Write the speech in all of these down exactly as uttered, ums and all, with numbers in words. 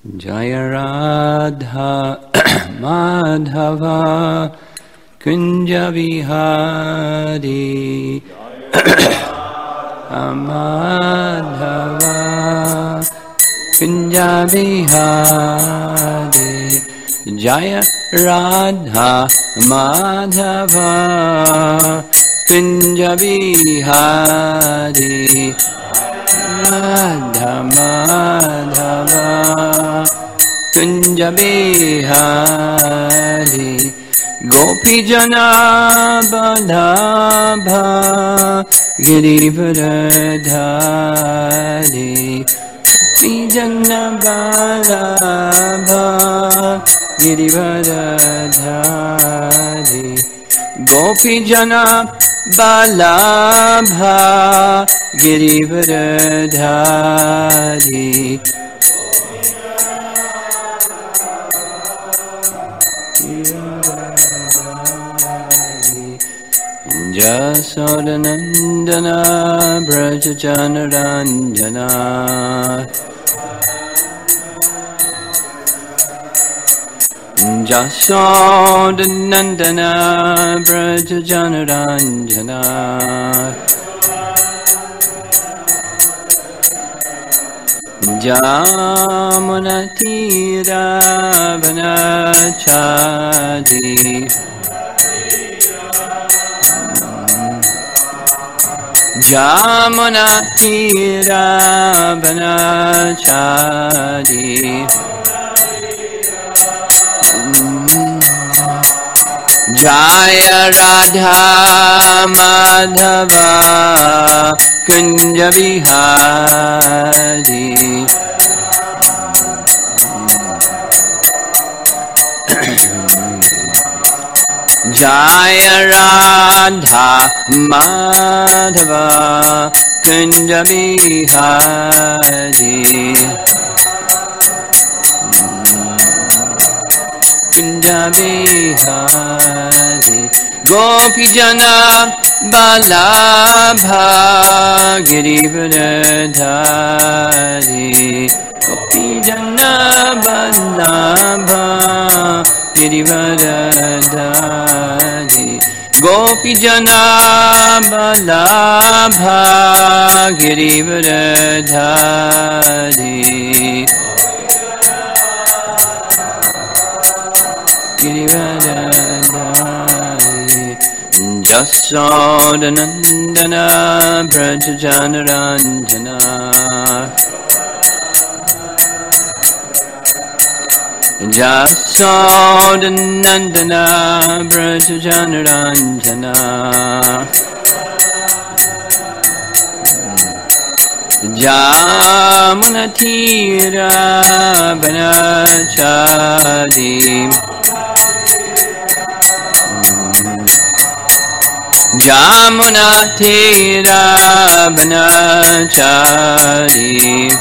Jaya Radha Madhava Kunja Vihari Madhava Kunja Vihari Jaya Radha Madhava Kunja Vihari Radha Madhava Kunja Vihari Gopi Jana Badhabha Girivardhari Gopi Jana Badhabha Girivardhari Gopi Jana Balabha Girivardhari Jasodanandana Brajajanaranjana Jasodanandana Brajajanaranjana Jamunatira Vanachadi Jamunatira Vanachadi Jaya Radha Madhava Kunja Vihari Jaya Radha Madhava Kunja Vihari Kunja Vihari Gopi Jana Balabha Girivardhari Gopi Jana Balabha Girivardhari Gopi Jana Balabha Girivardhari Girivardhari Jasodanandana Brajajanaranjana Jasodanandana Brajajanaranjana Jamunatira Vanachadi Jamunatira Vanachari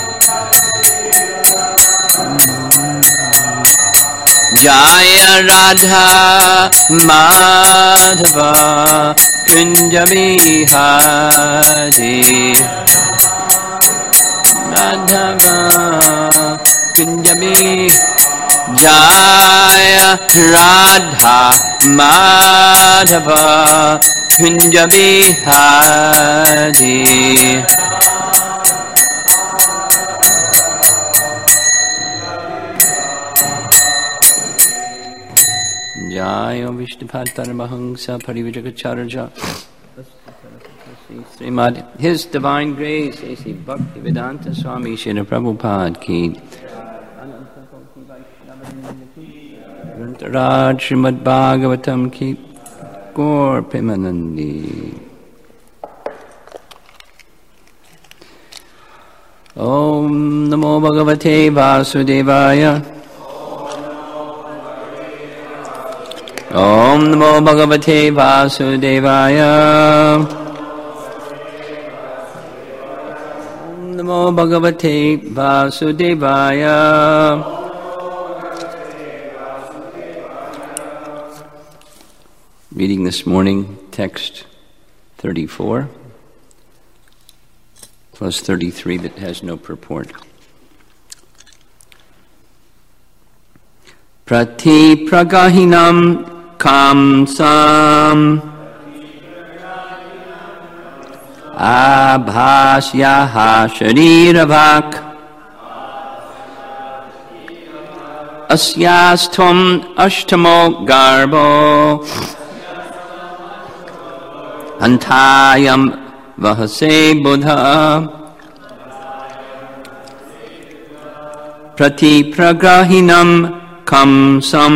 Jaya Radha Madhava Kunja Vihari Madhava Kunja Vihari Jaya Radha Madhava Kunja Vihari Jaya Vishnupatar Mahamsa Parivijakacharya Srimad His Divine Grace A C Bhaktivedanta Swami Srila Prabhupada Ki Raj Srimad Bhagavatam Ki Gaur Premanandi Om Namo Bhagavate Vasudevaya Om Namo Bhagavate Vasudevaya Om Namo Bhagavate Vasudevaya Reading this morning, text thirty-four, plus thirty-three that has no purport. Prati pragahinam kamsam abhasyaha shariravak asyastvam ashtamo garbo antayam vahase buddha prati pragrahinam kamsam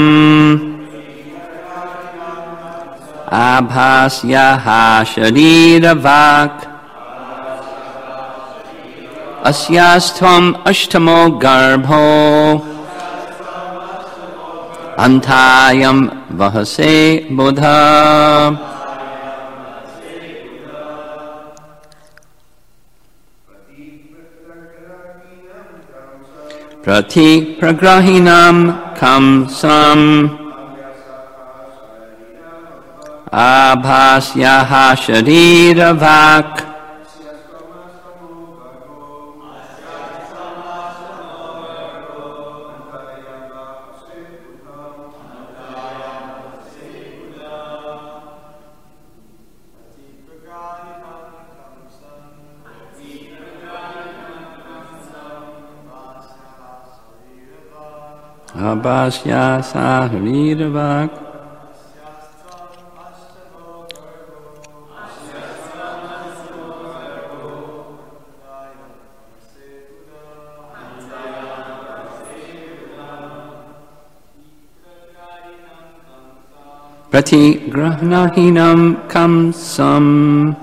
abhasyaha shariravak asyastvam ashtamo garbho antayam vahase buddha. Prati pragrahinam kamsam abhasyaha shariravak abhasya sahariravak prati grahnahinam kamsam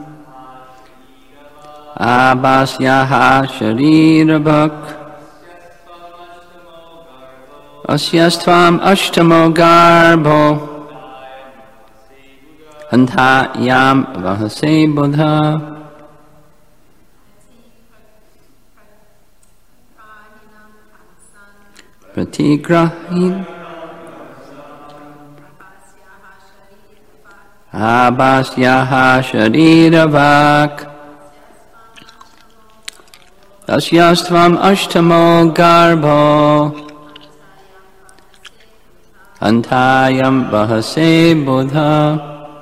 abhasyaha shariravak asyastvam ashtamo garbo antayam vahase buddha. Pratigrahin abhasyaha shariravak asyastvam ashtamo garbo antayam vahase buddha.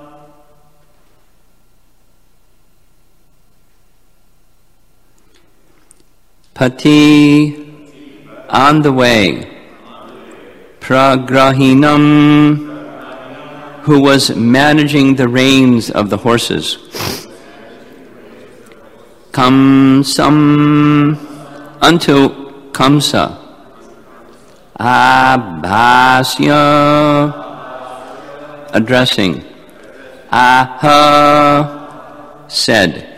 Pati, on the way. Pragrahinam, who was managing the reins of the horses. Kamsam, unto Kamsa. Abhasya, addressing. Aha, said.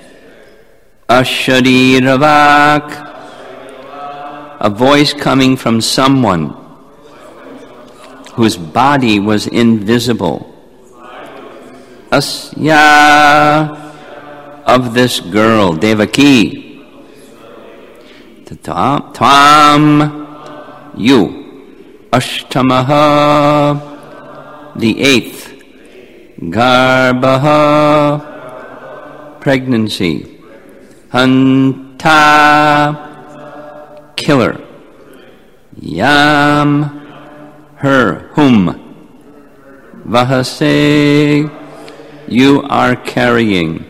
Ashariravak, a voice coming from someone whose body was invisible. Asya, of this girl, Devaki. Tvam, you. Ashtamaha, the eighth. Garbaha, pregnancy. Hanta, killer. Yam, her, whom. Vahase, you are carrying.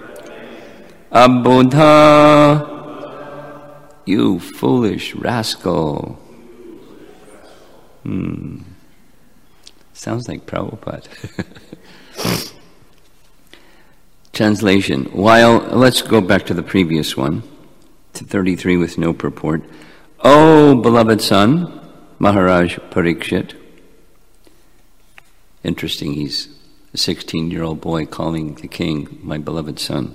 Abuddha, you foolish rascal. Hmm. Sounds like Prabhupada. Translation. While, let's go back to the previous one, to thirty-three with no purport. O beloved son, Maharaj Parikshit. Interesting, he's a sixteen-year-old boy calling the king my beloved son.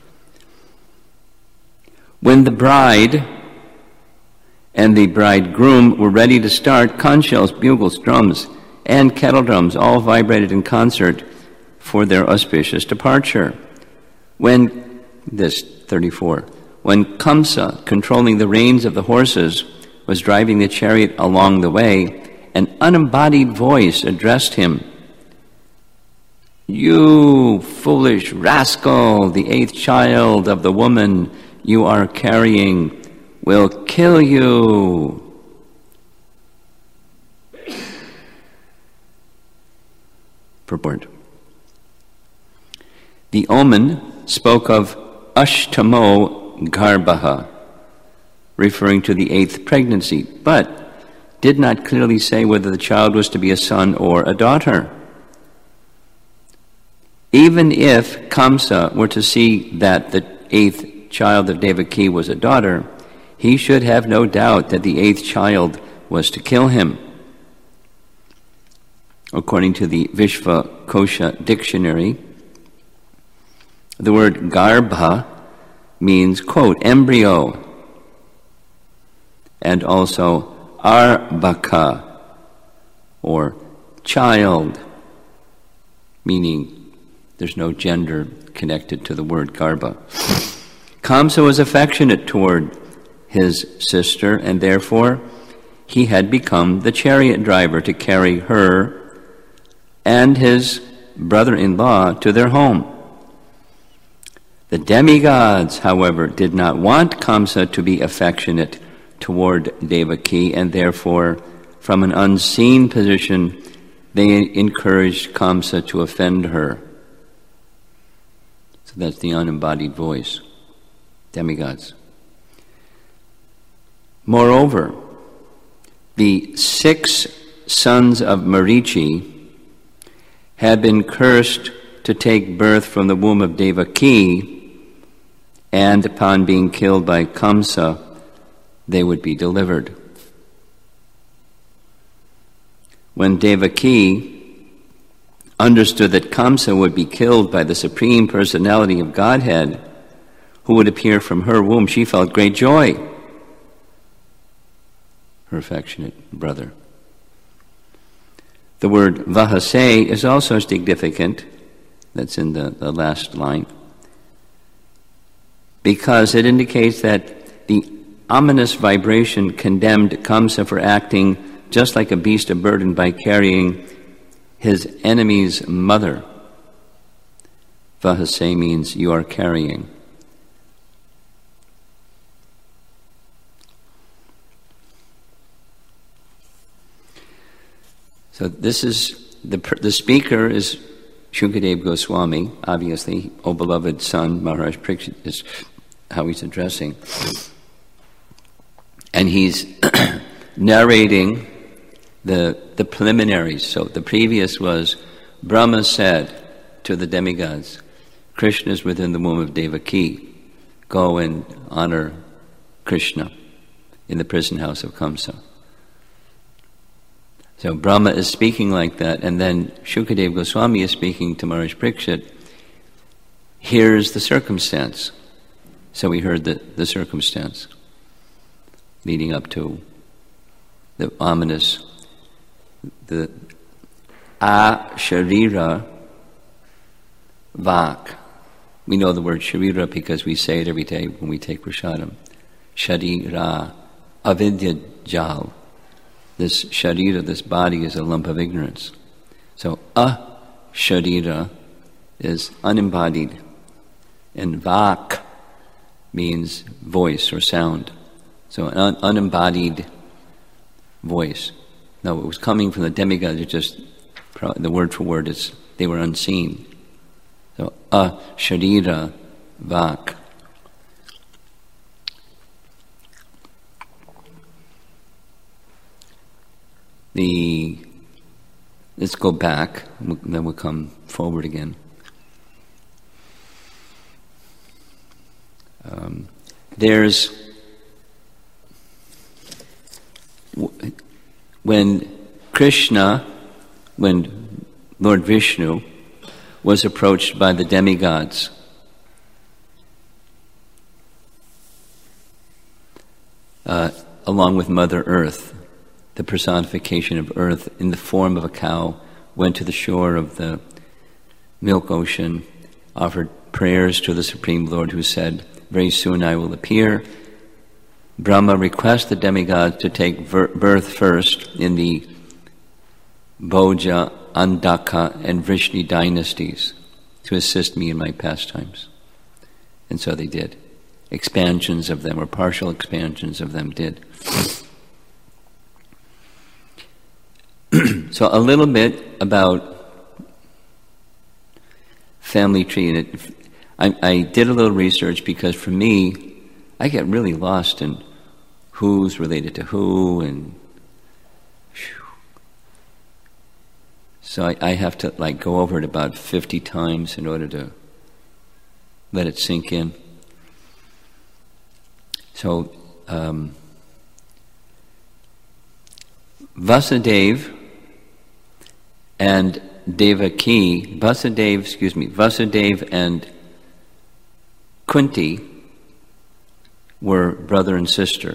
When the bride and the bridegroom were ready to start, conch shells, bugles, drums, and kettle drums all vibrated in concert for their auspicious departure. When, this, thirty-four, when Kamsa, controlling the reins of the horses, was driving the chariot along the way, an unembodied voice addressed him. You foolish rascal, the eighth child of the woman you are carrying will kill you. purport. The omen spoke of Ashtamo Garbhaha, referring to the eighth pregnancy, but did not clearly say whether the child was to be a son or a daughter. Even if Kamsa were to see that the eighth child of Devaki was a daughter, he should have no doubt that the eighth child was to kill him. According to the Vishvakosha dictionary, the word garbha means, quote, embryo, and also arbaka, or child, meaning there's no gender connected to the word garbha. Kamsa was affectionate toward his sister, and therefore he had become the chariot driver to carry her and his brother-in-law to their home. The demigods, however, did not want Kamsa to be affectionate toward Devaki, and therefore, from an unseen position, they encouraged Kamsa to offend her. So that's the unembodied voice, demigods. Moreover, the six sons of Marichi had been cursed to take birth from the womb of Devaki, and upon being killed by Kamsa, they would be delivered. When Devaki understood that Kamsa would be killed by the Supreme Personality of Godhead, who would appear from her womb, she felt great joy. Her affectionate brother. The word Vahase is also significant. That's in the, the last line. Because it indicates that the ominous vibration condemned Kamsa for acting just like a beast of burden by carrying his enemy's mother. Vahase means you are carrying. So this is, the, the speaker is Shukadeva Goswami, obviously, O beloved son, Maharaj Parikshit is how he's addressing. And he's narrating the, the preliminaries. So the previous was, Brahma said to the demigods, Krishna is within the womb of Devaki. Go and honor Krishna in the prison house of Kamsa. So Brahma is speaking like that, and then Shukadeva Goswami is speaking to Maharaj Parikshit. Here's the circumstance. So we heard the, the circumstance leading up to the ominous, the a-sharira vak. We know the word sharira because we say it every day when we take prasadam. Sharira, avidya jal. This sharira, this body, is a lump of ignorance. So, a-sharira is unembodied. And vak means voice or sound. So, an un- unembodied voice. Now, it was coming from the demigods, it's just, the word for word is, they were unseen. So, a-sharira vak. The, let's go back, then we'll come forward again. Um, there's, when Krishna, when Lord Vishnu was approached by the demigods, uh, along with Mother Earth, the personification of earth in the form of a cow, went to the shore of the milk ocean, offered prayers to the Supreme Lord, who said, very soon I will appear. Brahma requests the demigods to take ver- birth first in the Bhoja, Andaka, and Vrishni dynasties to assist me in my pastimes. And so they did. Expansions of them, or partial expansions of them, did. So a little bit about family tree. And it, I, I did a little research because for me, I get really lost in who's related to who, and whew. So I, I have to like go over it about fifty times in order to let it sink in. So um, Vasudeva and Devaki, Vasudeva, excuse me, Vasudeva and Kunti were brother and sister.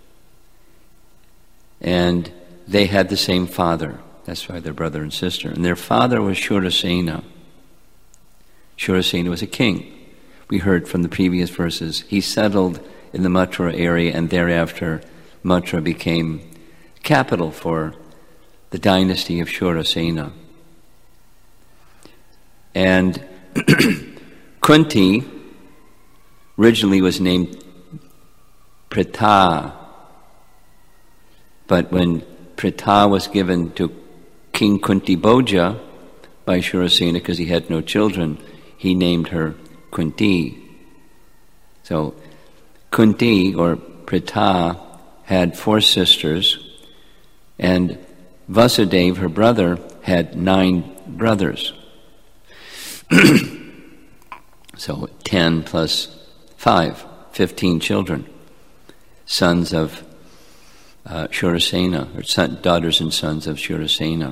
And they had the same father. That's why they're brother and sister. And their father was Shurasena. Shurasena was a king. We heard from the previous verses. He settled in the Mathura area, and thereafter Mathura became capital for the dynasty of Shurasena. And Kunti originally was named Pritha, but when Pritha was given to King Kunti Bhoja by Shurasena because he had no children, he named her Kunti. So Kunti, or Pritha, had four sisters, and Vasudeva, her brother, had nine brothers. So ten plus five, fifteen children, sons of uh, Shurasena, or son, daughters and sons of Shurasena.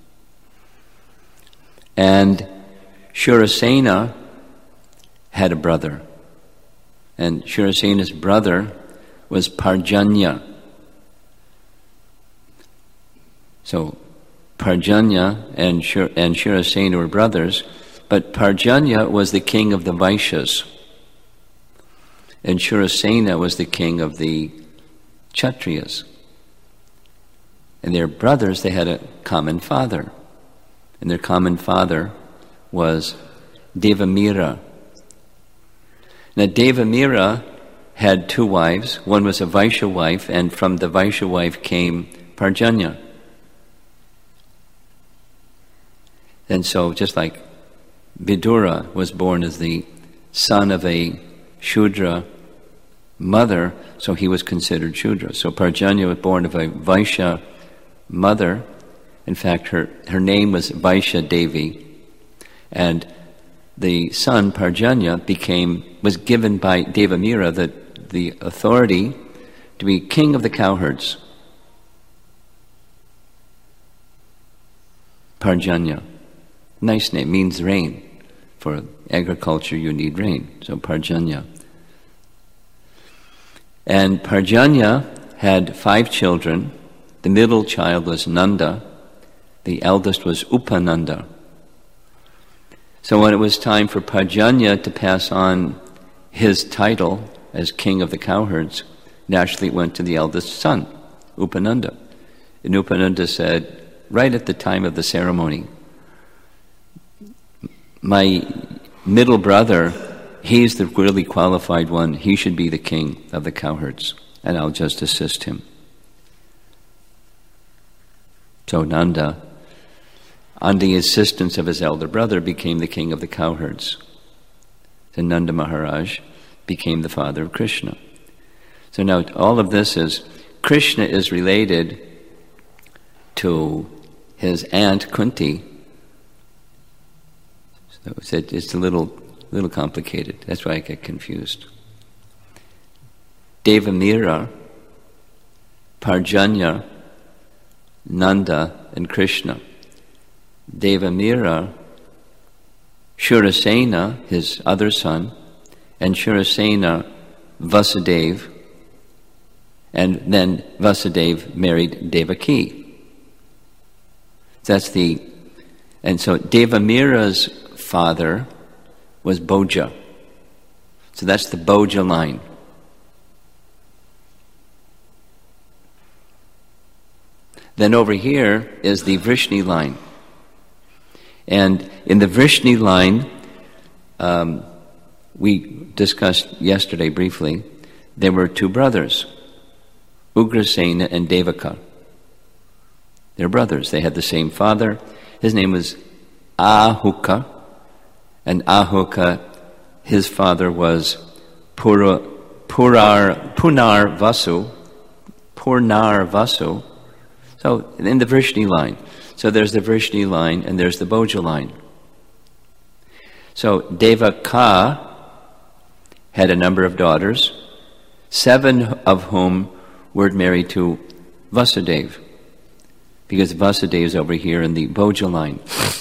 And Shurasena had a brother, and Shurasena's brother was Parjanya. So Parjanya and, Shur- and Shurasena were brothers, but Parjanya was the king of the Vaishyas, and Shurasena was the king of the Kshatriyas. And their brothers, they had a common father, and their common father was Devamira. Now Devamira had two wives. One was a Vaishya wife, and from the Vaishya wife came Parjanya. And so just like Vidura was born as the son of a Shudra mother, so he was considered Shudra. So Parjanya was born of a Vaishya mother. In fact, her, her name was Vaishya Devi. And the son, Parjanya, became, was given by Devamira the, the authority to be king of the cowherds. Parjanya. Nice name, means rain. For agriculture, you need rain. So Parjanya. And Parjanya had five children. The middle child was Nanda. The eldest was Upananda. So when it was time for Parjanya to pass on his title as king of the cowherds, naturally it went to the eldest son, Upananda. And Upananda said, right at the time of the ceremony, my middle brother, he's the really qualified one. He should be the king of the cowherds, and I'll just assist him. So Nanda, on the assistance of his elder brother, became the king of the cowherds. Then Nanda Maharaj became the father of Krishna. So now all of this is, Krishna is related to his aunt Kunti. So it's a little, little complicated. That's why I get confused. Devamira, Parjanya, Nanda, and Krishna. Devamira, Shurasena, his other son, and Shurasena, Vasudeva, and then Vasudeva married Devaki. That's the, and so Devamira's father was Bhoja. So that's the Bhoja line. Then over here is the Vrishni line. And in the Vrishni line, um, we discussed yesterday briefly, there were two brothers, Ugrasena and Devaka. They're brothers. They had the same father. His name was Ahuka, And Ahuka, his father was Pura, Purar, Punar Vasu, Purnar Vasu. So in the Vrishni line. So there's the Vrishni line and there's the Bhoja line. So Devaka had a number of daughters, seven of whom were married to Vasudeva, because Vasudeva is over here in the Bhoja line.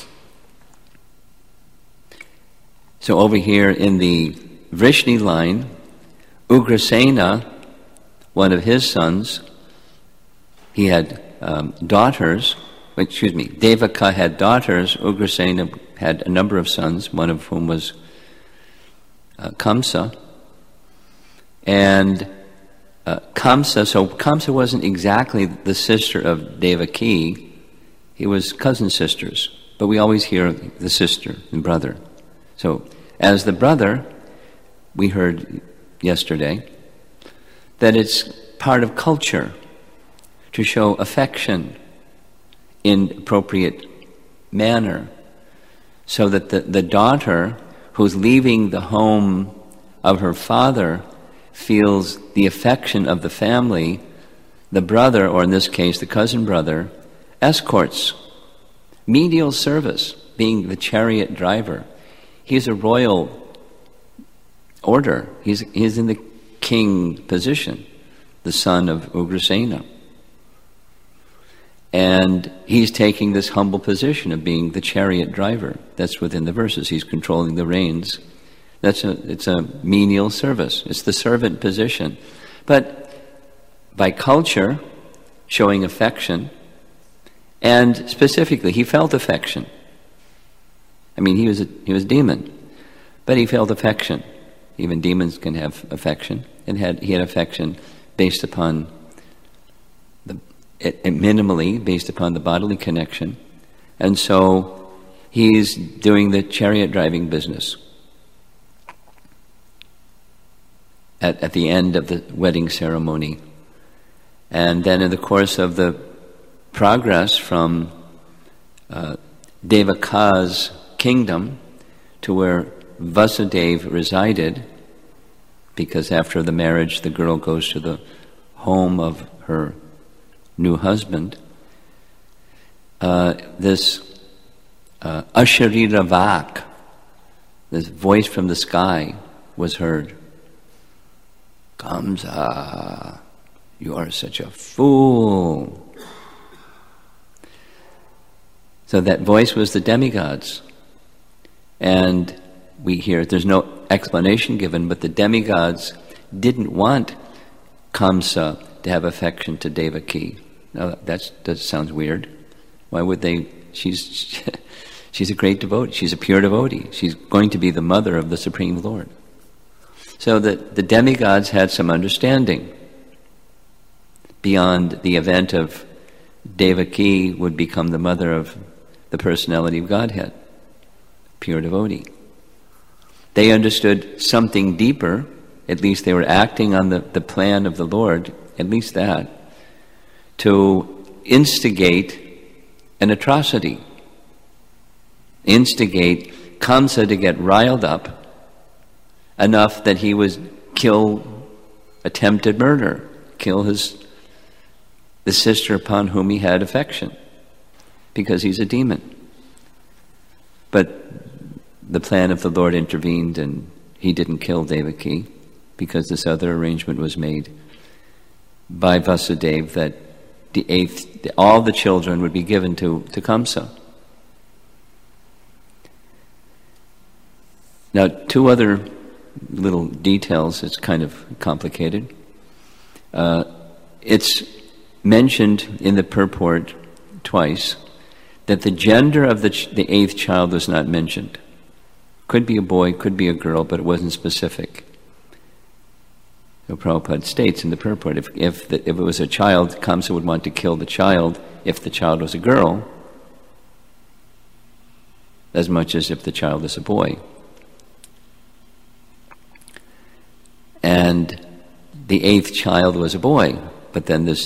So over here in the Vrishni line, Ugrasena, one of his sons, he had um, daughters, excuse me, Devaka had daughters, Ugrasena had a number of sons, one of whom was uh, Kamsa. And uh, Kamsa, so Kamsa wasn't exactly the sister of Devaki, he was cousin sisters, but we always hear the sister and brother. So as the brother, we heard yesterday that it's part of culture to show affection in appropriate manner, so that the, the daughter who's leaving the home of her father feels the affection of the family. The brother, or in this case the cousin brother, escorts, menial service, being the chariot driver. He's a royal order. He's, he's in the king position, the son of Ugrasena. And he's taking this humble position of being the chariot driver. That's within the verses. He's controlling the reins. That's a, it's a menial service. It's the servant position. But by culture, showing affection, and specifically, he felt affection. I mean, he was a, he was a demon, but he felt affection. Even demons can have affection, and had he had affection based upon the it, it minimally based upon the bodily connection, and so he's doing the chariot driving business. At at the end of the wedding ceremony, and then in the course of the progress from uh, Devaka's kingdom to where Vasudeva resided, because after the marriage the girl goes to the home of her new husband, uh, this uh, Asharira Vak, this voice from the sky was heard. Kamsa, you are such a fool. So that voice was the demigods. And we hear, there's no explanation given, but the demigods didn't want Kamsa to have affection to Devaki. Now that's, that sounds weird. Why would they? She's, she's a great devotee. She's a pure devotee. She's going to be the mother of the Supreme Lord. So that the demigods had some understanding beyond the event of Devaki would become the mother of the personality of Godhead, pure devotee. They understood something deeper, at least they were acting on the, the plan of the Lord, at least that, to instigate an atrocity, instigate Kamsa to get riled up enough that he would kill, attempted murder, kill his the sister upon whom he had affection, because he's a demon. But the plan of the Lord intervened, and he didn't kill Devaki, because this other arrangement was made by Vasudeva that the eighth, all the children would be given to, to Kamsa. Now, two other little details, it's kind of complicated. Uh, it's mentioned in the purport twice that the gender of the, ch- the eighth child was not mentioned. Could be a boy, could be a girl, but it wasn't specific. So Prabhupada states in the purport, if, if, the, if it was a child, Kamsa would want to kill the child if the child was a girl, as much as if the child is a boy. And the eighth child was a boy, but then this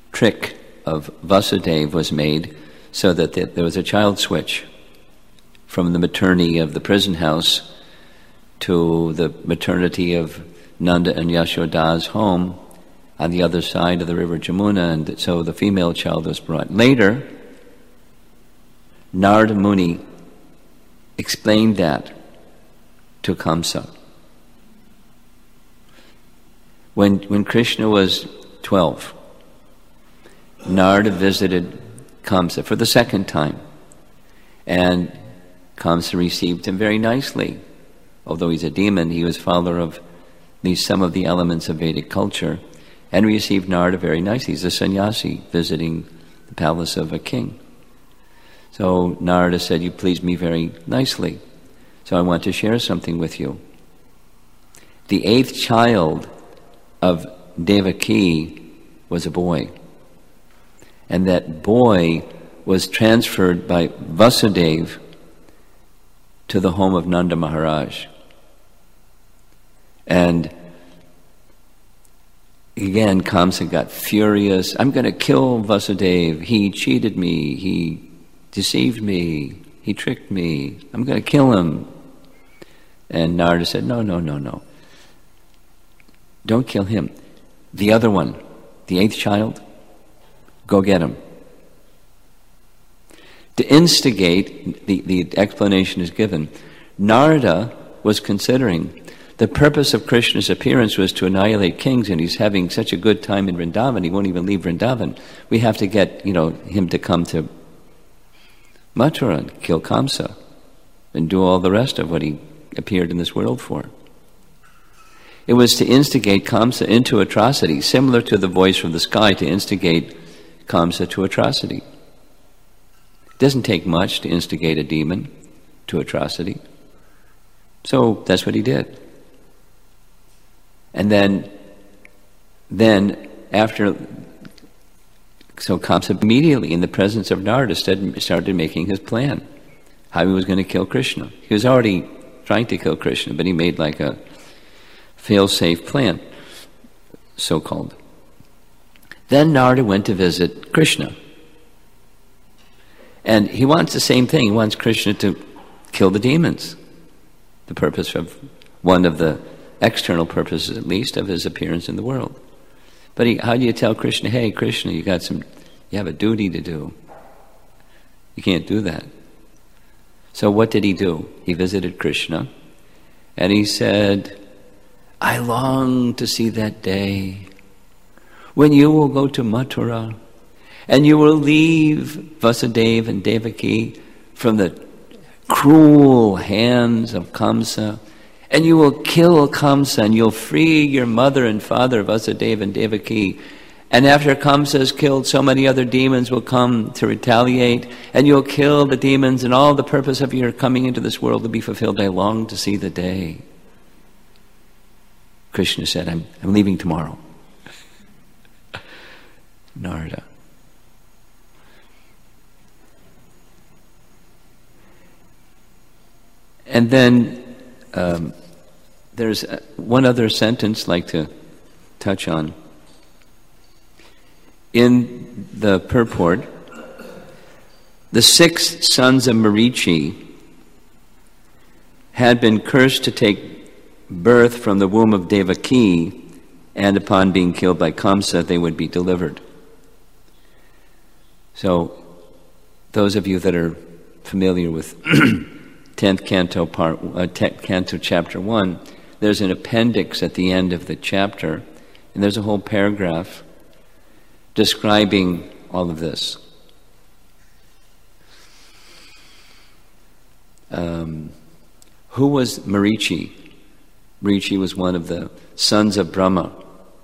trick of Vasudeva was made so that there was a child switch from the maternity of the prison house to the maternity of Nanda and Yashoda's home on the other side of the river Jamuna, and so the female child was brought. Later, Narada Muni explained that to Kamsa. When, when Krishna was twelve, Narada visited Kamsa for the second time, and Kamsa received him very nicely. Although he's a demon, he was follower of at least some of the elements of Vedic culture, and received Narada very nicely. He's a sannyasi visiting the palace of a king. So Narada said, "You pleased me very nicely, so I want to share something with you." The eighth child of Devaki was a boy, and that boy was transferred by Vasudeva to the home of Nanda Maharaj. And again, Kamsa got furious. "I'm going to kill Vasudeva. He cheated me. He deceived me. He tricked me. I'm going to kill him." And Narada said, "No, no, no, no. Don't kill him. The other one, the eighth child, go get him." To instigate, the, the explanation is given. Narada was considering the purpose of Krishna's appearance was to annihilate kings, and he's having such a good time in Vrindavan, he won't even leave Vrindavan. We have to get, you know, him to come to Mathura and kill Kamsa and do all the rest of what he appeared in this world for. It was to instigate Kamsa into atrocity, similar to the voice from the sky to instigate Kamsa to atrocity. It doesn't take much to instigate a demon to atrocity. So that's what he did. And then, then after, so Kamsa immediately, in the presence of Narada, started making his plan, how he was going to kill Krishna. He was already trying to kill Krishna, but he made like a fail-safe plan, so-called. Then Narada went to visit Krishna. And he wants the same thing. He wants Krishna to kill the demons. The purpose of, one of the external purposes at least, of his appearance in the world. But he, how do you tell Krishna, "Hey, Krishna, you got some, you have a duty to do"? You can't do that. So what did he do? He visited Krishna, and he said, "I long to see that day when you will go to Mathura and you will leave Vasudeva and Devaki from the cruel hands of Kamsa, and you will kill Kamsa and you'll free your mother and father, Vasudeva and Devaki. And after Kamsa is killed, so many other demons will come to retaliate, and you'll kill the demons, and all the purpose of your coming into this world will be fulfilled. I long to see the day." Krishna said, I'm, I'm leaving tomorrow. Narada. And then um, there's one other sentence I'd like to touch on. In the purport, the six sons of Marichi had been cursed to take birth from the womb of Devaki, and upon being killed by Kamsa, they would be delivered. So, those of you that are familiar with tenth canto, part, uh, tenth canto, chapter one, there's an appendix at the end of the chapter, and there's a whole paragraph describing all of this. Um, who was Marichi? Marichi was one of the sons of Brahma,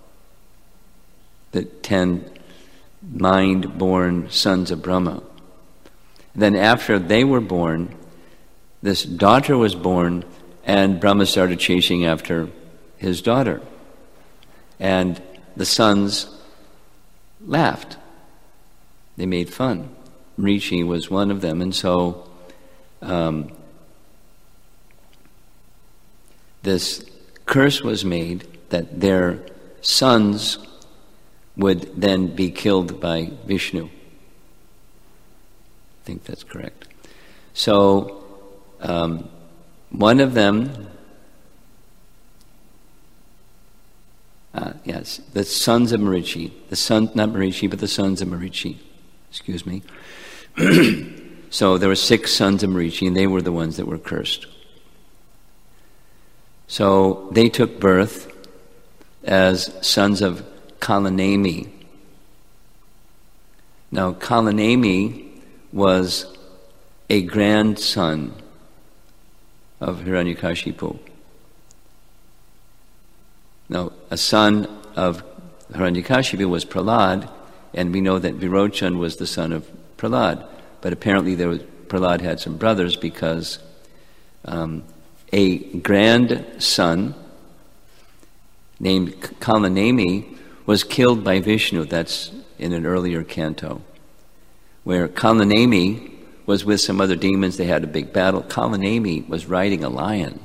the ten mind-born sons of Brahma. Then after they were born, this daughter was born, and Brahma started chasing after his daughter. And the sons laughed. They made fun. Marichi was one of them, and so um, this curse was made that their sons would then be killed by Vishnu. I think that's correct. So um, one of them, uh, yes, the sons of Marichi, the son, not Marichi, but the sons of Marichi, excuse me. So there were six sons of Marichi, and they were the ones that were cursed. So they took birth as sons of Kalanemi. Now, Kalanemi was a grandson of Hiranyakashipu. Now, a son of Hiranyakashipu was Prahlad, and we know that Virochan was the son of Prahlad. But apparently there was, Prahlad had some brothers because um, a grandson named Kalanemi was killed by Vishnu. That's in an earlier canto, where Kalanemi was with some other demons. They had a big battle. Kalanemi was riding a lion.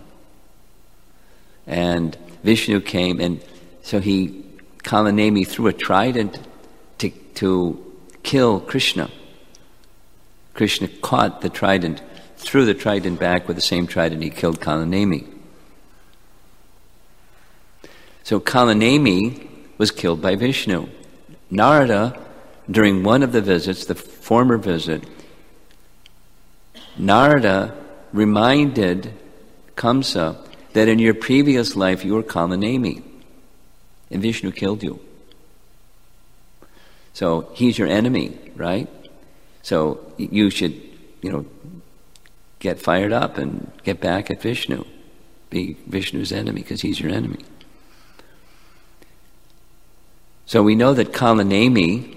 And Vishnu came, and so he, Kalanemi threw a trident to, to kill Krishna. Krishna caught the trident, threw the trident back with the same trident he killed Kalanemi. So Kalanemi was killed by Vishnu. Narada, during one of the visits, the former visit, Narada reminded Kamsa that in your previous life you were Kalanemi, and Vishnu killed you. So he's your enemy, right? So you should, you know, get fired up and get back at Vishnu. Be Vishnu's enemy because he's your enemy. So we know that Kalanemi,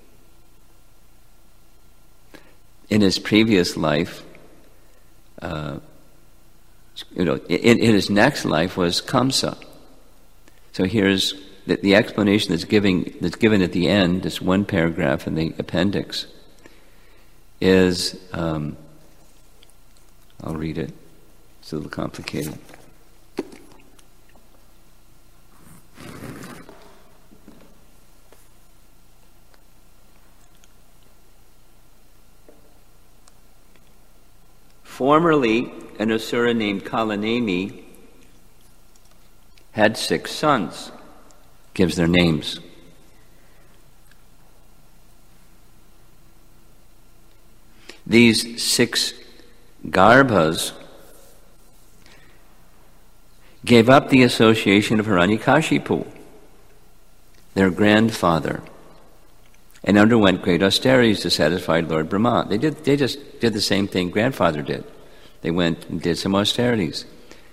in his previous life, uh, you know, in, in his next life was Kamsa. So here's the, the explanation that's giving that's given at the end, this one paragraph in the appendix, is, um, I'll read it, it's a little complicated. Formerly, an asura named Kalanemi had six sons, gives their names. These six Garbhas gave up the association of Hiranyakashipu, their grandfather, and underwent great austerities to satisfy Lord Brahma. They did. They just did the same thing grandfather did. They went and did some austerities.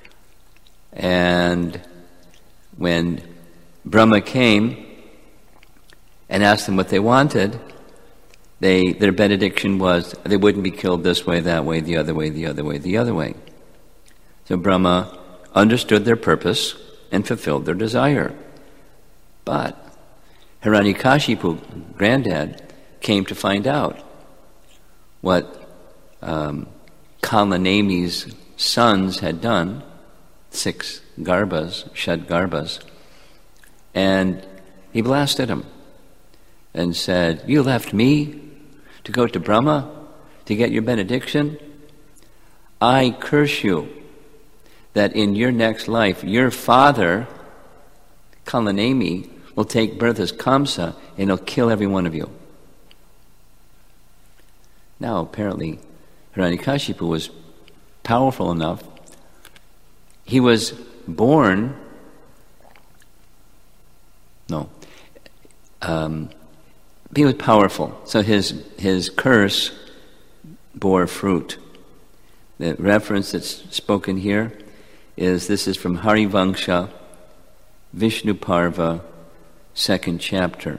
And when Brahma came and asked them what they wanted, They, their benediction was they wouldn't be killed this way, that way, the other way, the other way, the other way. So Brahma understood their purpose and fulfilled their desire. But Hiranyakashipu, granddad, came to find out what um, Kalanemi's sons had done, six Garbhas, Shad Garbhas, and he blasted him and said, "You left me to go to Brahma to get your benediction? I curse you that in your next life, your father, Kalanemi, will take birth as Kamsa and he'll kill every one of you." Now, apparently, Hiranyakashipu was powerful enough. He was born, no, um, he was powerful, so his his curse bore fruit. The reference that's spoken here is, this is from Harivangsha, Vishnu Parva, second chapter.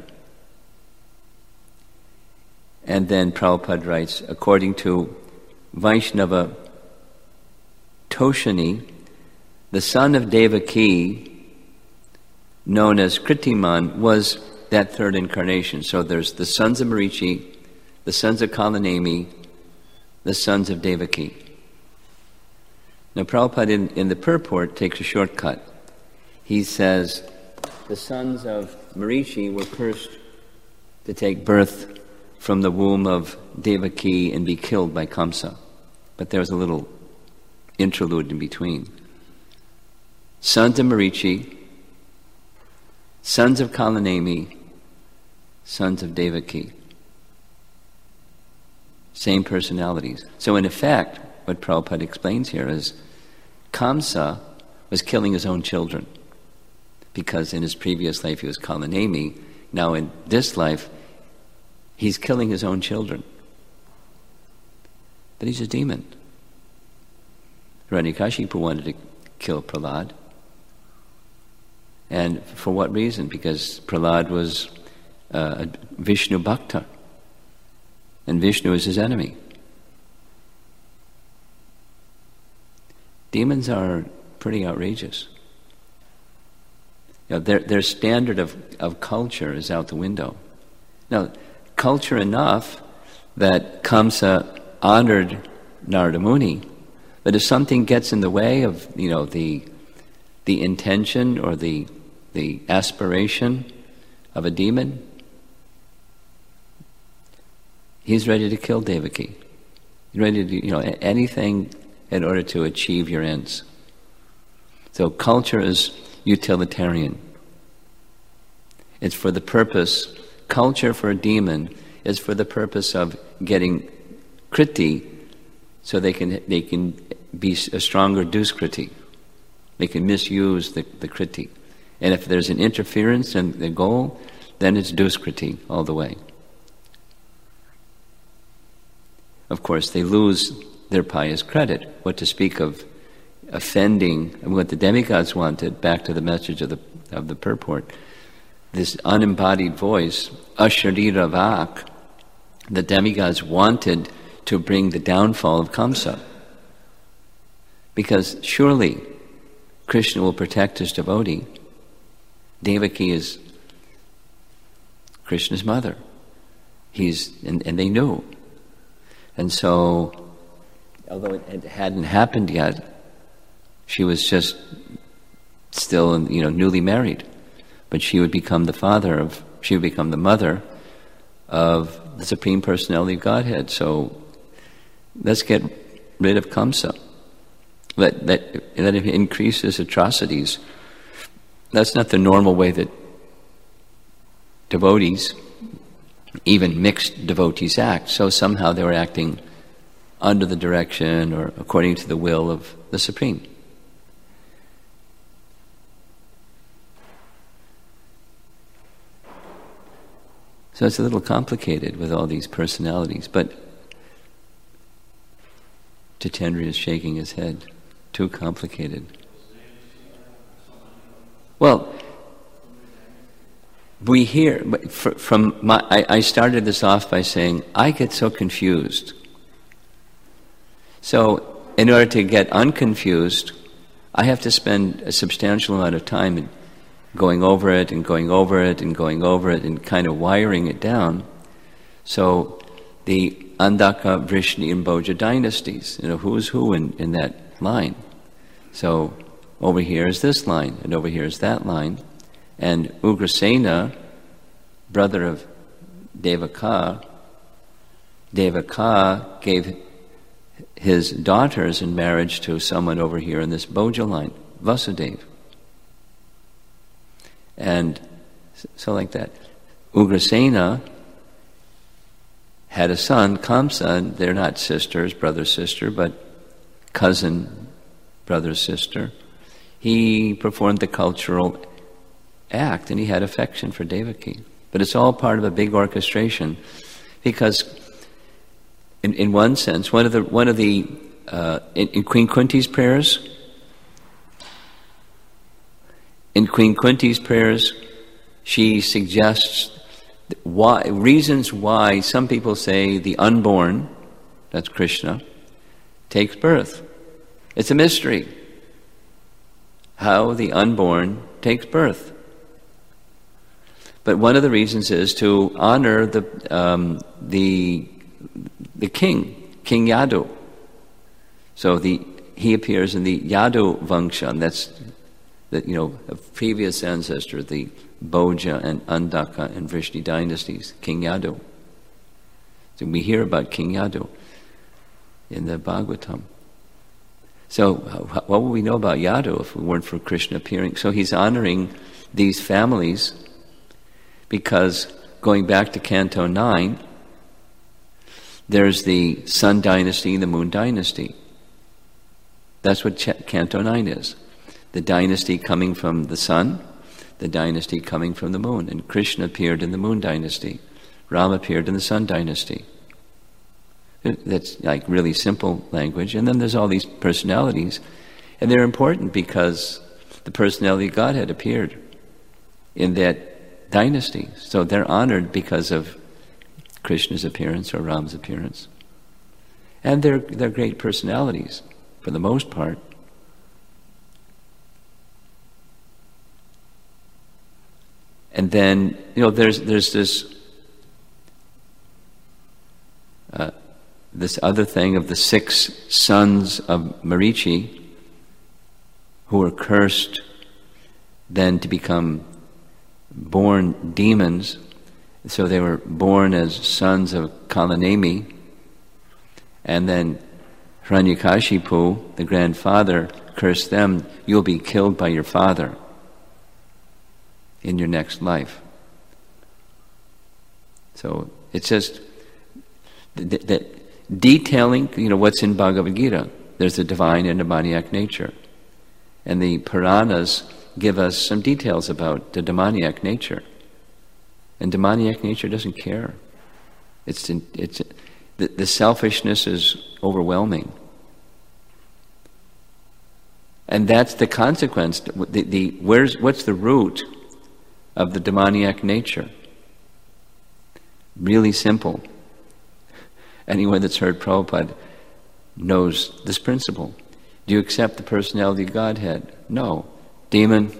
And then Prabhupada writes, according to Vaishnava Toshani, the son of Devaki, known as Kritiman, was that third incarnation. So there's the sons of Marichi, the sons of Kalanemi, the sons of Devaki. Now Prabhupada in, in the purport takes a shortcut. He says the sons of Marichi were cursed to take birth from the womb of Devaki and be killed by Kamsa. But there's a little interlude in between. Sons of Marichi, sons of Kalanemi, sons of Devaki. Same personalities. So in effect, what Prabhupada explains here is Kamsa was killing his own children because in his previous life he was Kalanemi. Now in this life, he's killing his own children. But he's a demon. Hiranyakashipu wanted to kill Prahlad. And for what reason? Because Prahlad was uh, a Vishnu Bhakta. And Vishnu is his enemy. Demons are pretty outrageous. You know, their, their standard of, of culture is out the window. Now, culture enough that Kamsa honored Narada Muni, but if something gets in the way of, you know, the the intention or the the aspiration of a demon, he's ready to kill Devaki. He's ready to do, you know, anything in order to achieve your ends. So culture is utilitarian. It's for the purpose, culture for a demon is for the purpose of getting kriti so they can they can be a stronger duskriti. They can misuse the, the kriti. And if there's an interference in the goal, then it's duskriti all the way. Of course, they lose their pious credit. What to speak of offending, and what the demigods wanted, back to the message of the of the purport, this unembodied voice, Asharira Vak, the demigods wanted to bring the downfall of Kamsa. Because surely Krishna will protect his devotee. Devaki is Krishna's mother. He's and, and they knew. And so, although it, it hadn't happened yet, she was just still, you know, newly married. But she would become the father of, she would become the mother of the Supreme Personality of Godhead. So let's get rid of Kamsa. Let that that it increases atrocities. That's not the normal way that devotees, even mixed devotees, act. So somehow they were acting under the direction or according to the will of the Supreme. So it's a little complicated with all these personalities, but Jitendra is shaking his head. Too complicated. Well, we hear, from my, I, I started this off by saying, I get so confused. So, in order to get unconfused, I have to spend a substantial amount of time in going over it and going over it and going over it and kind of wiring it down. So, the Andaka, Vrishni, and Bhoja dynasties, you know, who's who in, in that line. So, over here is this line, and over here is that line. And Ugrasena, brother of Devaka, Devaka gave his daughters in marriage to someone over here in this Bhoja line, Vasudeva. And so like that. Ugrasena had a son, Kamsa, and they're not sisters, brother, sister, but cousin, brother, sister. He performed the cultural act and he had affection for Devaki. But it's all part of a big orchestration, because in, in one sense, one of the one of the uh, in, in Queen Kunti's prayers, in Queen Kunti's prayers, she suggests why reasons why some people say the unborn, that's Krishna, takes birth. It's a mystery how the unborn takes birth. But one of the reasons is to honor the um, the the king, King Yadu. So the he appears in the Yadu Vangsha, and that's the you know a previous ancestor, the Bhoja and Andaka and Vrishni dynasties, King Yadu. So we hear about King Yadu in the Bhagavatam. So what would we know about Yadu if we weren't for Krishna appearing? So he's honoring these families because, going back to Canto nine, there's the Sun Dynasty and the Moon Dynasty. That's what Ch- Canto nine is. The dynasty coming from the sun, the dynasty coming from the moon. And Krishna appeared in the Moon Dynasty. Rama appeared in the Sun Dynasty. That's like really simple language. And then there's all these personalities. And they're important because the personality of Godhead appeared in that dynasty. So they're honored because of Krishna's appearance or Rama's appearance. And they're, they're great personalities for the most part. And then, you know, there's there's this uh, this other thing of the six sons of Marichi who were cursed then to become born demons. So they were born as sons of Kalanemi, and then Hiranyakashipu, the grandfather, cursed them, "You'll be killed by your father in your next life." So it's just that, that detailing, you know, what's in Bhagavad Gita. There's a divine and demoniac nature. And the Puranas give us some details about the demoniac nature. And demoniac nature doesn't care. It's, it's, the, the selfishness is overwhelming. And that's the consequence. The, the, where's, what's the root of the demoniac nature? Really simple. Anyone that's heard Prabhupada knows this principle. Do you accept the personality of Godhead? No. Demon?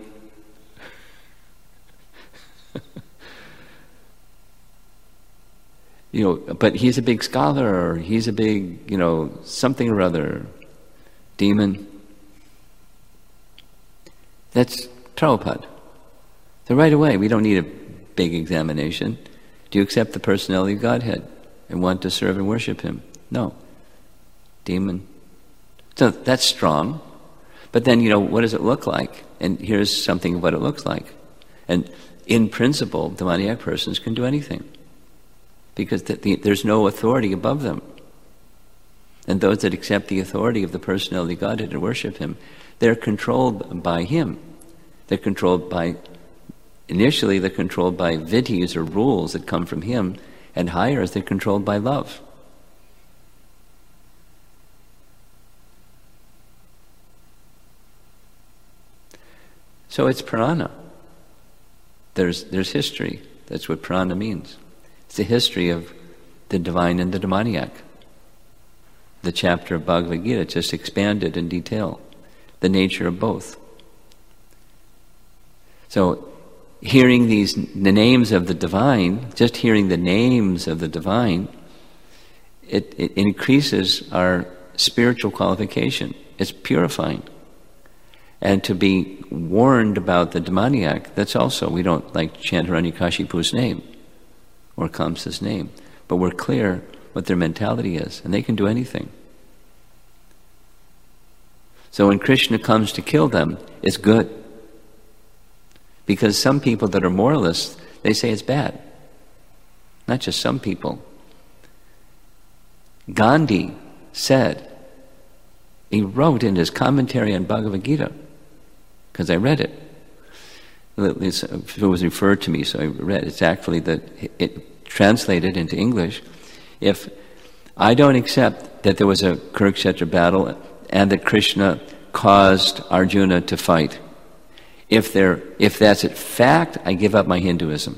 You know, but he's a big scholar, or he's a big, you know, something or other. Demon? That's Prabhupada. So right away, we don't need a big examination. Do you accept the personality of Godhead and want to serve and worship Him? No. Demon. So that's strong. But then, you know, what does it look like? And here's something of what it looks like. And in principle, demoniac persons can do anything, because the, the, there's no authority above them. And those that accept the authority of the personality of Godhead and worship Him, they're controlled by Him. They're controlled by, initially they're controlled by vidhis or rules that come from Him, and higher they're controlled by love. So it's Purana. There's, there's history. That's what Purana means. It's the history of the divine and the demoniac. The chapter of Bhagavad Gita just expanded in detail the nature of both. So, hearing these, the names of the divine, just hearing the names of the divine, it, it increases our spiritual qualification. It's purifying. And to be warned about the demoniac, that's also, we don't like chant Hiranyakashipu's name or Kamsa's name, but we're clear what their mentality is, and they can do anything. So when Krishna comes to kill them, it's good. Because some people that are moralists, they say it's bad. Not just some people. Gandhi said, he wrote in his commentary on Bhagavad Gita, because I read it. It was referred to me, so I read it. It's actually that it translated into English. If I don't accept that there was a Kurukshetra battle and that Krishna caused Arjuna to fight, if there, if that's a fact, I give up my Hinduism.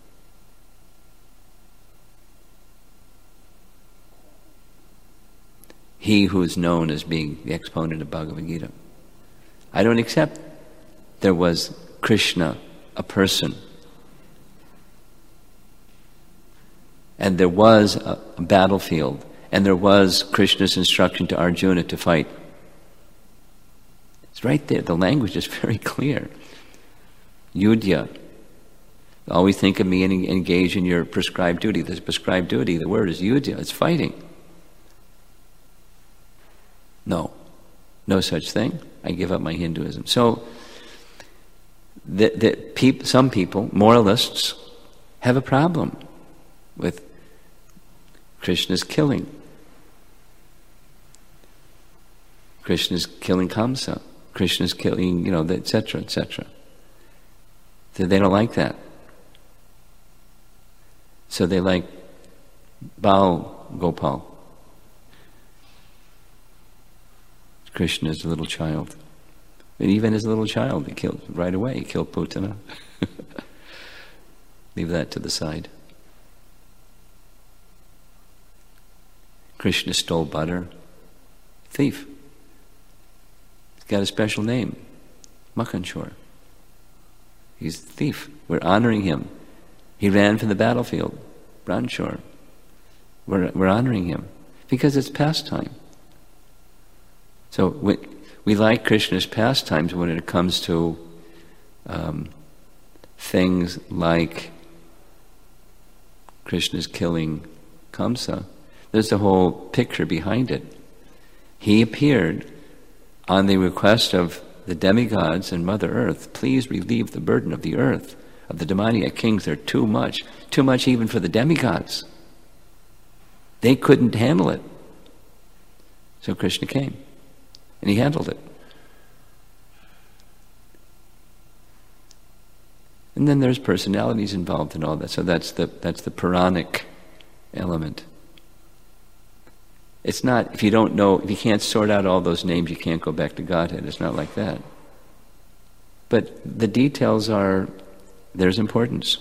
He who is known as being the exponent of Bhagavad Gita. I don't accept there was Krishna, a person. And there was a, a battlefield, and there was Krishna's instruction to Arjuna to fight. It's right there. The language is very clear. Yudhya. Always think of me and engage in your prescribed duty. This prescribed duty, the word is yudhya. It's fighting. No. No such thing. I give up my Hinduism. So, the, the peop, some people, moralists, have a problem with Krishna's killing. Krishna's killing Kamsa. Krishna's killing, you know, et cetera, et cetera. So they don't like that. So they like Bal Gopal. Krishna is a little child. And even as a little child, he killed right away. He killed Putana. Leave that to the side. Krishna stole butter. Thief. He's got a special name. Makhanchor. He's a thief. We're honoring him. He ran from the battlefield. Ranchor. We're, we're honoring him. Because it's pastime. So we, we like Krishna's pastimes when it comes to um, things like Krishna's killing Kamsa. There's a whole picture behind it. He appeared on the request of the demigods and Mother Earth. Please relieve the burden of the earth, of the demoniac kings. They're too much. Too much even for the demigods. They couldn't handle it. So Krishna came. And he handled it. And then there's personalities involved in all that. So that's the that's the Puranic element. It's not, if you don't know, if you can't sort out all those names, you can't go back to Godhead. It's not like that. But the details are, there's importance.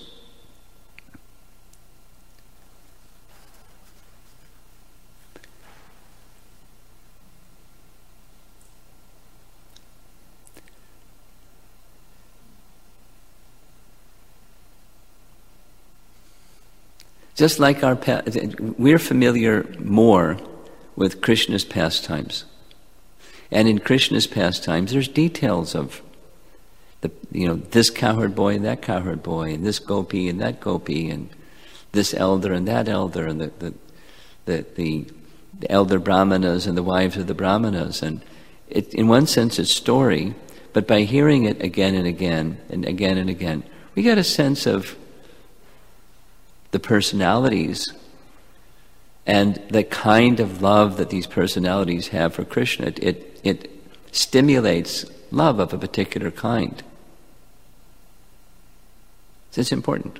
Just like our, we're familiar more with Krishna's pastimes. And in Krishna's pastimes, there's details of, the, you know, this cowherd boy and that cowherd boy, and this gopi and that gopi, and this elder and that elder, and the, the, the, the, the elder brahmanas and the wives of the brahmanas. And it, in one sense, it's story, but by hearing it again and again, and again and again, we get a sense of the personalities and the kind of love that these personalities have for Krishna. It, it, it stimulates love of a particular kind. So it's important.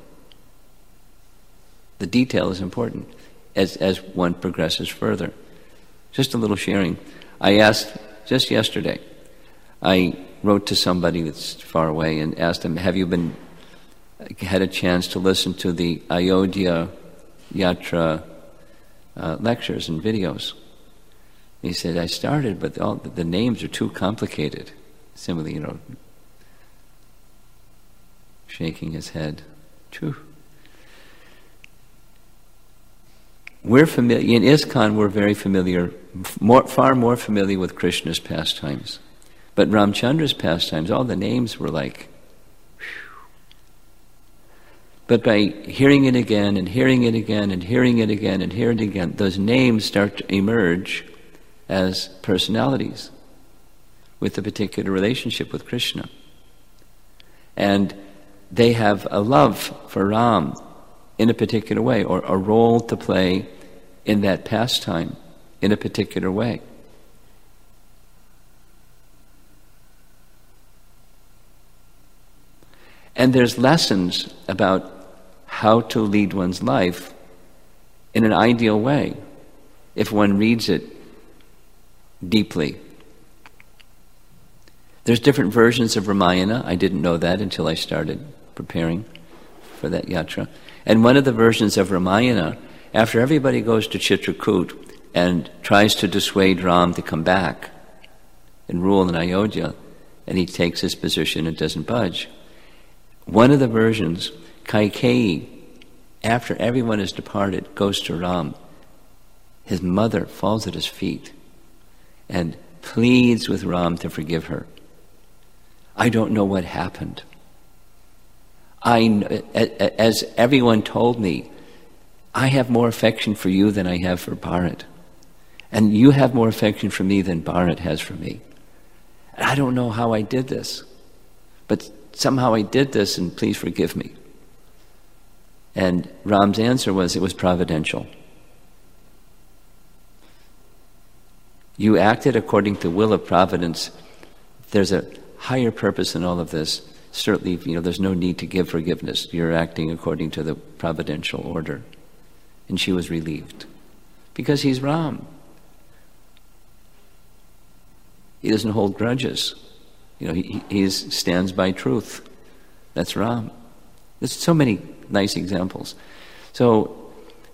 The detail is important as, as one progresses further. Just a little sharing. I asked, just yesterday, I wrote to somebody that's far away and asked them, have you been had a chance to listen to the Ayodhya Yatra uh, lectures and videos? He said, I started, but all the names are too complicated. Similarly, you know, shaking his head. Phew. We're familiar, in ISKCON we're very familiar, more, far more familiar with Krishna's pastimes. But Ramchandra's pastimes, all the names were like, but by hearing it again and hearing it again and hearing it again and hearing it again, those names start to emerge as personalities with a particular relationship with Krishna. And they have a love for Ram in a particular way, or a role to play in that pastime in a particular way. And there's lessons about how to lead one's life in an ideal way if one reads it deeply. There's different versions of Ramayana. I didn't know that until I started preparing for that yatra. And one of the versions of Ramayana, after everybody goes to Chitrakoot and tries to dissuade Ram to come back and rule in Ayodhya, and he takes his position and doesn't budge, one of the versions, Kaikeyi, after everyone has departed, goes to Ram. His mother falls at his feet and pleads with Ram to forgive her. I don't know what happened. I, as everyone told me, I have more affection for you than I have for Bharat. And you have more affection for me than Bharat has for me. I don't know how I did this, but somehow I did this, and please forgive me. And Ram's answer was, it was providential. You acted according to the will of providence. There's a higher purpose in all of this. Certainly, you know, there's no need to give forgiveness. You're acting according to the providential order. And she was relieved. Because he's Ram. He doesn't hold grudges. You know, he he stands by truth. That's Ram. There's so many nice examples. So,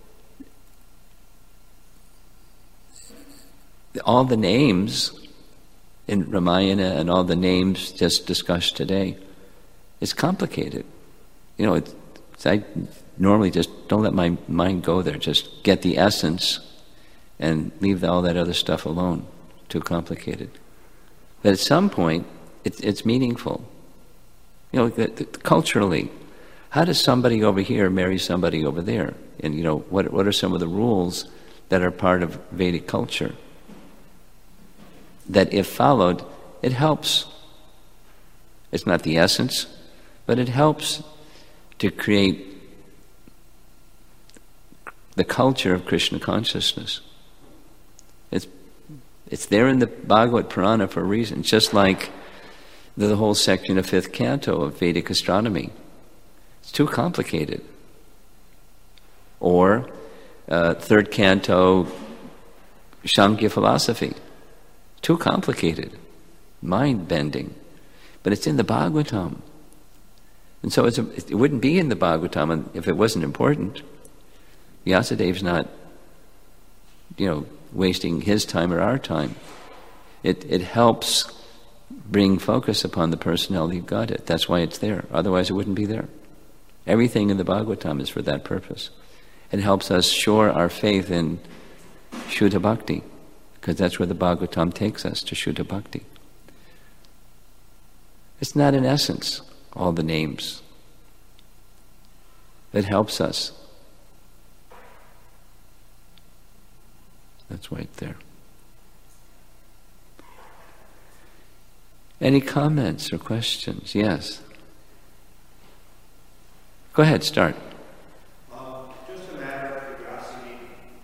all the names in Ramayana and all the names just discussed today, it's complicated. You know, it's, I normally just don't let my mind go there. Just get the essence and leave all that other stuff alone. Too complicated. But at some point, it's, it's meaningful. You know, the, the, culturally, how does somebody over here marry somebody over there? And, you know, what what are some of the rules that are part of Vedic culture? That if followed, it helps. It's not the essence, but it helps to create the culture of Krishna consciousness. It's it's there in the Bhagavad Purana for a reason, just like the, the whole section of fifth canto of Vedic astronomy. It's too complicated. Or uh, third canto Sankhya philosophy. Too complicated, mind-bending. But it's in the Bhagavatam. And so it's a, it wouldn't be in the Bhagavatam if it wasn't important. Vyasadev's not, you know, wasting his time or our time. It it helps bring focus upon the personality of Godhead. That's why it's there. Otherwise it wouldn't be there. Everything in the Bhagavatam is for that purpose. It helps us shore our faith in Shuddha Bhakti, because that's where the Bhagavatam takes us, to Shuddha Bhakti. It's not in essence, all the names. It helps us. That's why it's there. Any comments or questions? Yes. Go ahead, start. Um, just a matter of curiosity,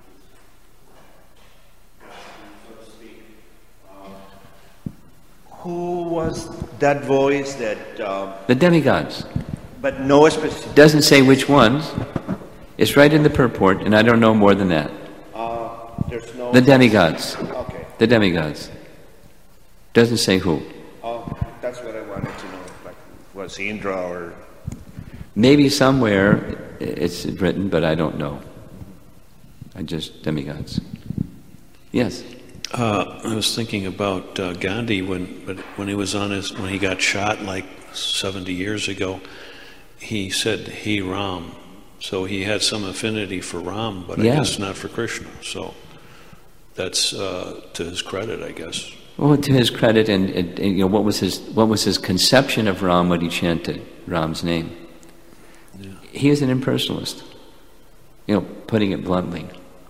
so to speak. Um, who was that voice that... Um, the demigods. But no specific... Doesn't say which ones. It's right in the purport, and I don't know more than that. Uh, there's no... The demigods. Okay. The demigods. Doesn't say who. Oh, that's what I wanted to know. Like, was Indra or... Maybe somewhere it's written, but I don't know. I just, demigods. Yes? Uh, I was thinking about uh, Gandhi when when he was on his, when he got shot like seventy years ago, he said, "He Ram." So he had some affinity for Ram, but Yeah. I guess not for Krishna. So that's uh, to his credit, I guess. Well, to his credit, and, and, and you know, what was his what was his conception of Ram when he chanted Ram's name? Yeah. He is an impersonalist. You know, putting it bluntly.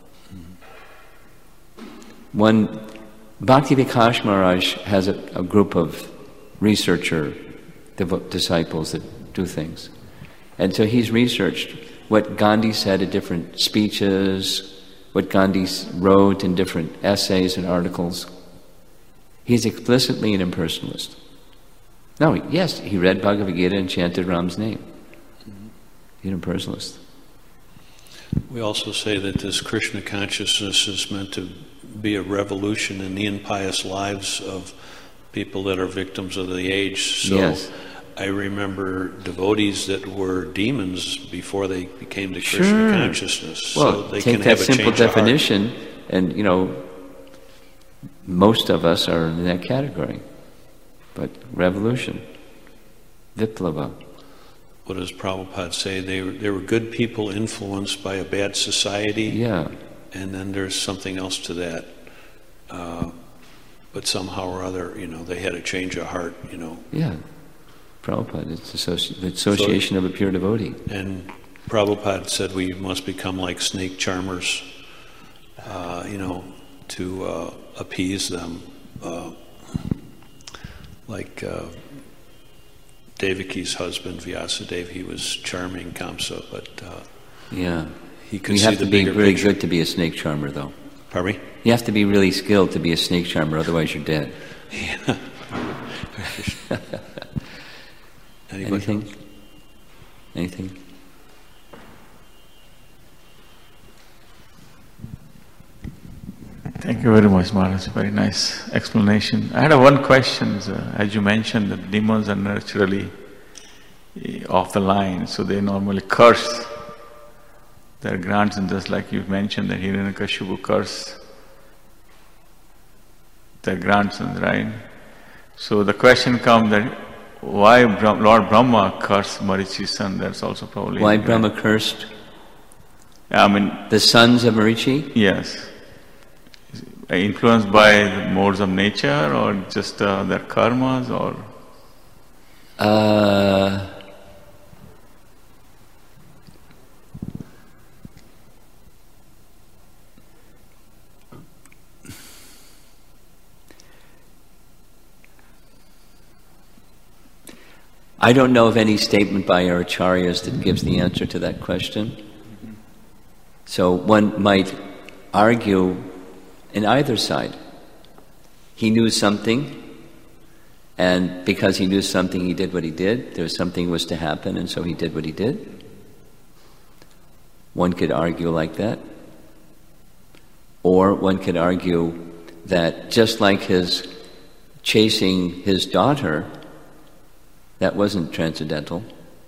One, Bhakti Vikas Maharaj has a, a group of researcher devo- disciples that do things. And so he's researched what Gandhi said at different speeches, what Gandhi wrote in different essays and articles. He's explicitly an impersonalist. No, yes, he read Bhagavad Gita and chanted Ram's name. He's an impersonalist. We also say that this Krishna consciousness is meant to be a revolution in the impious lives of people that are victims of the age. So Yes. I remember devotees that were demons before they became the Sure. Krishna consciousness. Well, so they take can that have a simple change of heart. definition, and you know, most of us are in that category. But revolution, Viplava. What does Prabhupada say? They were, they were good people influenced by a bad society, Yeah, and then there's something else to that. Uh, but somehow or other, you know, they had a change of heart, you know. yeah. Prabhupada, it's associ- the association of a pure devotee. And Prabhupada said we must become like snake charmers, uh, you know, to uh, appease them. Uh, like uh, Devaki's husband, Vyasadeva, he was charming Kamsa, but uh, Yeah. he could You see have the to be bigger really picture. good to be a snake charmer, though. Pardon me? You have to be really skilled to be a snake charmer, otherwise you're dead. Anybody? Anything? Anything? Thank you very much, Maharaj. Very nice explanation. I had a one question. Uh, as you mentioned, that demons are naturally eh, off the line, so they normally curse their grandsons, just like you mentioned that Hiranyakashipu curse their grandsons, right? So the question comes that why Bra- Lord Brahma cursed Marichi's son? That's also probably Why incorrect. Brahma cursed I mean, the sons of Marichi? yes. Influenced by the modes of nature or just uh, their karmas or? Uh, I don't know of any statement by our acharyas that gives the answer to that question. So one might argue in either side. He knew something, and because he knew something, he did what he did. There was something was to happen, and so he did what he did. One could argue like that. Or one could argue that just like his chasing his daughter, that wasn't transcendental.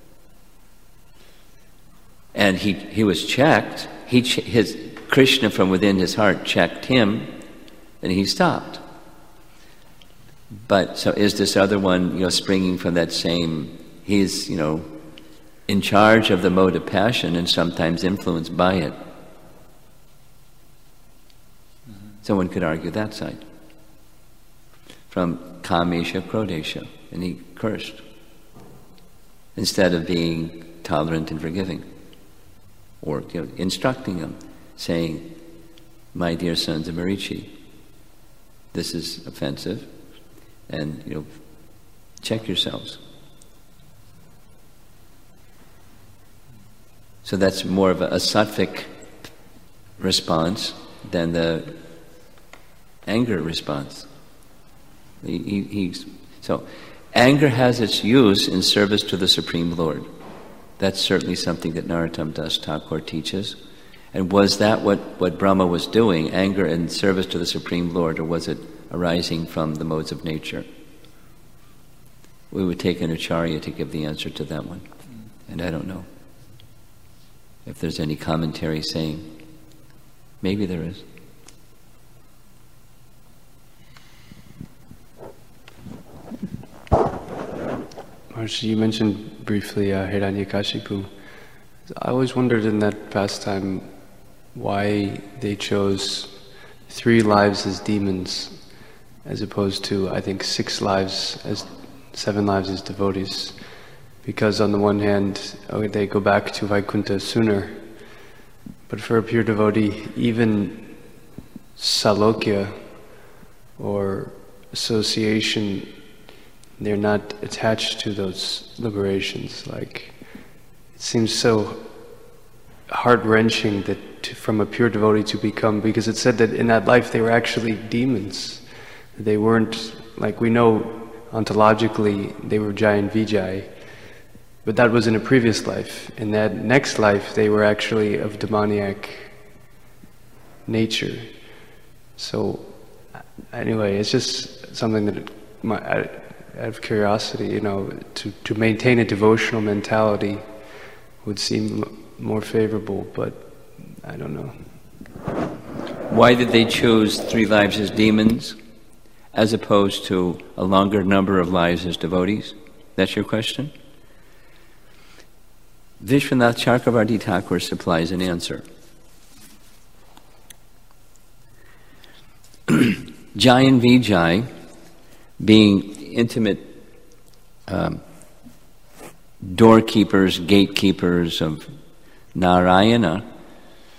And he, he was checked. He ch- his Krishna from within his heart checked him, and he stopped. But so is this other one, you know, springing from that same? He's, you know, in charge of the mode of passion and sometimes influenced by it. Mm-hmm. Someone could argue that side. From Kamesha, Krodesha, and he cursed instead of being tolerant and forgiving, or you know, instructing them, saying, "My dear sons of Marichi, this is offensive, and you know, check yourselves." So that's more of a, a sattvic response than the anger response. He, he, he's, so, anger has its use in service to the Supreme Lord. That's certainly something that Narottam Das Thakur teaches. And was that what, what Brahma was doing, anger in service to the Supreme Lord, or was it arising from the modes of nature? We would take an acharya to give the answer to that one. And I don't know if there's any commentary saying, maybe there is. Maharshi, you mentioned briefly uh, Hiranyakashipu. I always wondered in that pastime why they chose three lives as demons as opposed to, I think, six lives as seven lives as devotees. Because on the one hand, okay, they go back to Vaikuntha sooner, but for a pure devotee, even salokya or association, they're not attached to those liberations. Like, it seems so heart-wrenching that to, from a pure devotee to become, because it said that in that life they were actually demons. They weren't, like we know ontologically, they were Jai and Vijay, but that was in a previous life. In that next life, they were actually of demoniac nature. So, anyway, it's just something that, my, out of curiosity, you know, to, to maintain a devotional mentality would seem more favorable, but I don't know. Why did they choose three lives as demons as opposed to a longer number of lives as devotees? That's your question? Vishwanath Chakravarti Thakur supplies an answer. Jai and Vijay, being intimate um, doorkeepers, gatekeepers of Narayana,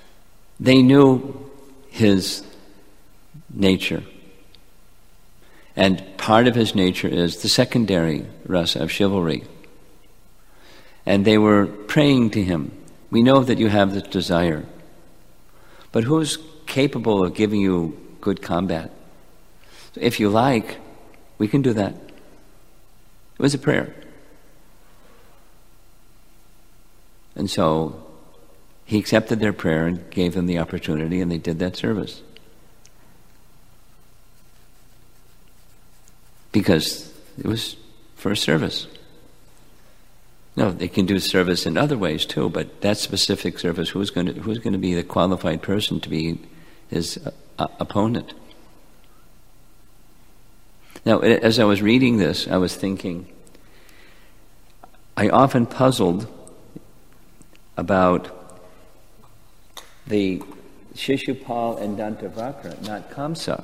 they knew his nature. And part of his nature is the secondary rasa of chivalry. And they were praying to him, we know that you have this desire, but who's capable of giving you good combat? So if you like, we can do that. It was a prayer. And so he accepted their prayer and gave them the opportunity, and they did that service. Because it was for a service. No, they can do service in other ways too, but that specific service, who's going to, who's going to be the qualified person to be his uh, opponent? Now, as I was reading this, I was thinking, I often puzzled about the Shishupal and Dantavakra, not Kamsa.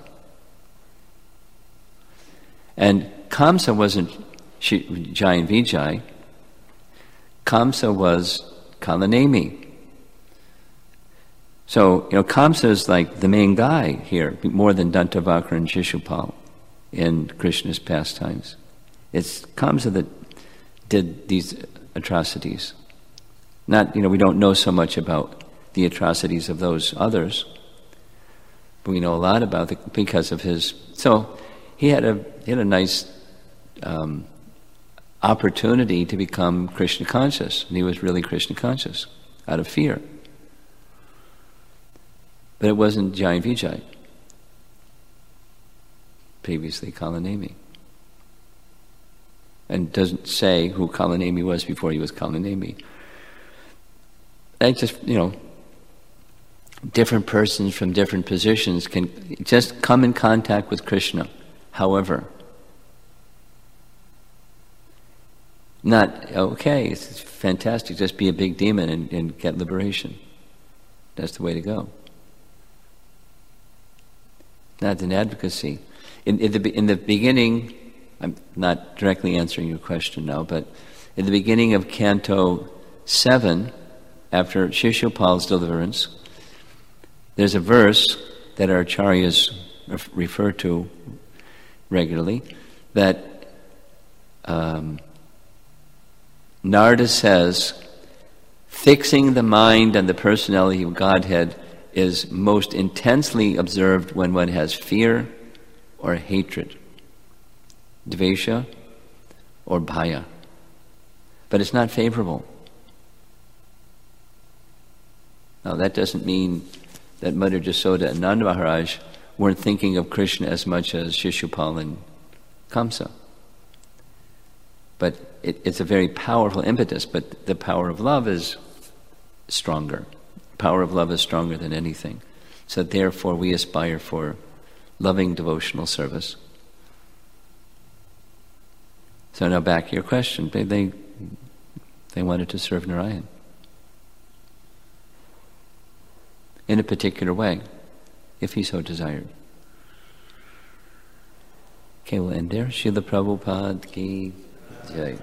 And Kamsa wasn't Jai and Vijay. Kamsa was Kalanemi. So, you know, Kamsa is like the main guy here, more than Dantavakra and Shishupal in Krishna's pastimes. It's Kamsa that did these atrocities. Not, you know, we don't know so much about the atrocities of those others, but we know a lot about it because of his. So he had a he had a nice um, opportunity to become Krishna conscious, and he was really Krishna conscious out of fear. But it wasn't Jai and Vijay. Previously Kalanemi. And doesn't say who Kalanemi was before he was Kalanemi. I just, you know, different persons from different positions can just come in contact with Krishna. However, not, okay, it's fantastic, just be a big demon and, and get liberation. That's the way to go. Not an advocacy. In, in, the, in the beginning, I'm not directly answering your question now, but in the beginning of Canto seven, after Shishupal's deliverance, there's a verse that our acharyas refer to regularly, that um, Narada says, fixing the mind on the personality of Godhead is most intensely observed when one has fear or hatred, dvesha or bhaya. But it's not favorable. Now that doesn't mean that Mother Jasoda and Nanda Maharaj weren't thinking of Krishna as much as Shishupal and Kamsa. But it, it's a very powerful impetus, but the power of love is stronger. Power of love is stronger than anything. So therefore we aspire for loving devotional service. So now back to your question. They, they, they wanted to serve Narayan in a particular way, if he so desired. Okay, we'll end there. Srila Prabhupada ki jai.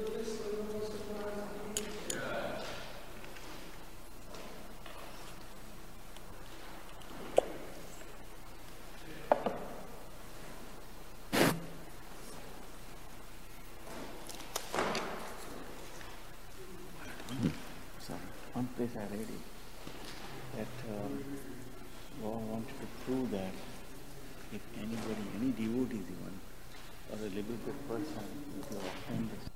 One place I read it, that um, Baba wanted to prove that if anybody, any devotees even, or a liberated person, if you offend